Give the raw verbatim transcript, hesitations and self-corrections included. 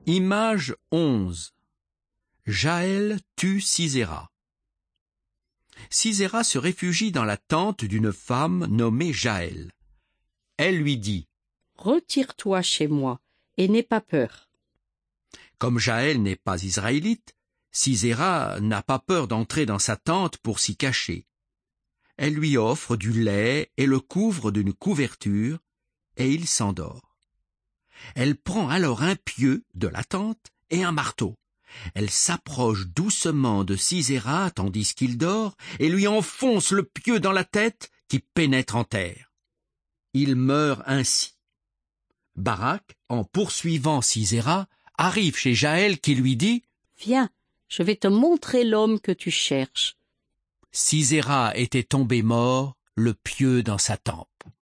Image onze. Jaël tue Sisera. Sisera se réfugie dans la tente d'une femme nommée Jaël. Elle lui dit « Retire-toi chez moi et n'aie pas peur. » Comme Jaël n'est pas israélite, Sisera n'a pas peur d'entrer dans sa tente pour s'y cacher. Elle lui offre du lait et le couvre d'une couverture, et il s'endort. Elle prend alors un pieu de la tente et un marteau. Elle s'approche doucement de Sisera tandis qu'il dort et lui enfonce le pieu dans la tête qui pénètre en terre. Il meurt ainsi. Barak, en poursuivant Sisera, arrive chez Jaël qui lui dit « Viens, je vais te montrer l'homme que tu cherches. » Sisera était tombé mort, le pieu dans sa tempe.